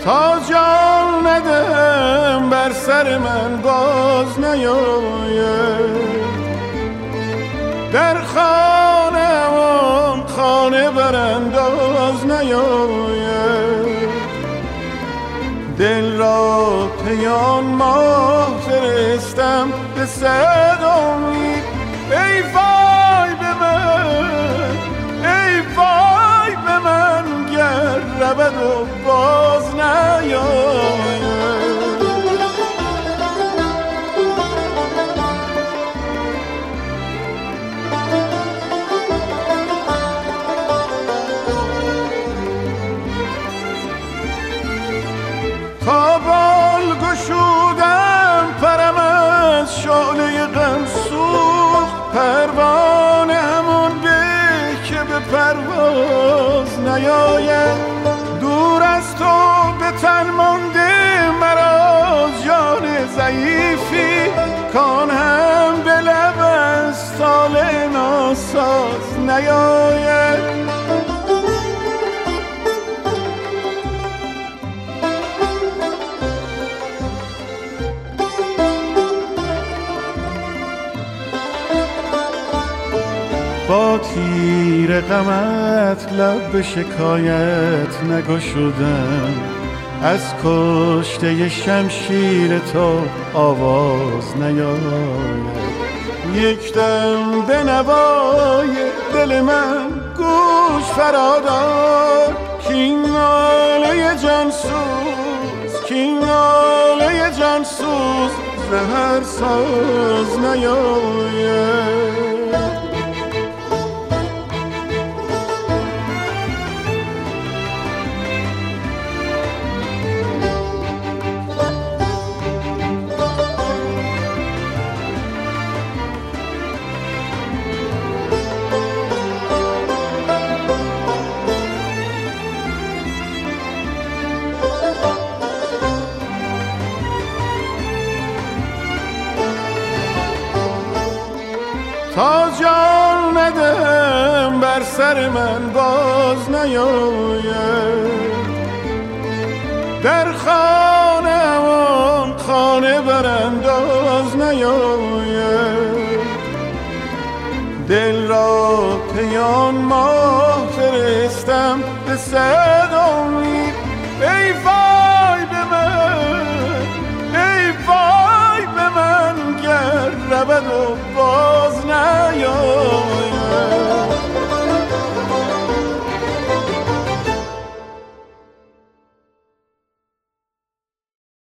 تا جان ندم بر سر من باز نیاید، در خانه‌ام خانه برانداز نیاید، دل را پیان ماه فرستم به صد امید. ای وای به من، ای وای به من گر رود و باز نیاید. تا بال گشودم پرم از شعله غم سوخت، پروانه همون به که به پرواز نیاید، دور از تو به تن مانده مرا جان ضعیفی، کان هم به لب از طالع ناساز نیاید. با تیر غمت لب به شکایت نگشودم، از کشته شمشیر تو آواز نیاید، یک دم به نوای دل من گوش فرادار، کین ناله جانسوز، کین ناله جانسوز زهر ساز نیاید. تا جان ندم بر سر من باز نیاید، در خانه‌ام خانه برانداز نیاید، دل را پیان ماه فرستم به صد امید. ای وای به من، ای وای به من گر رود و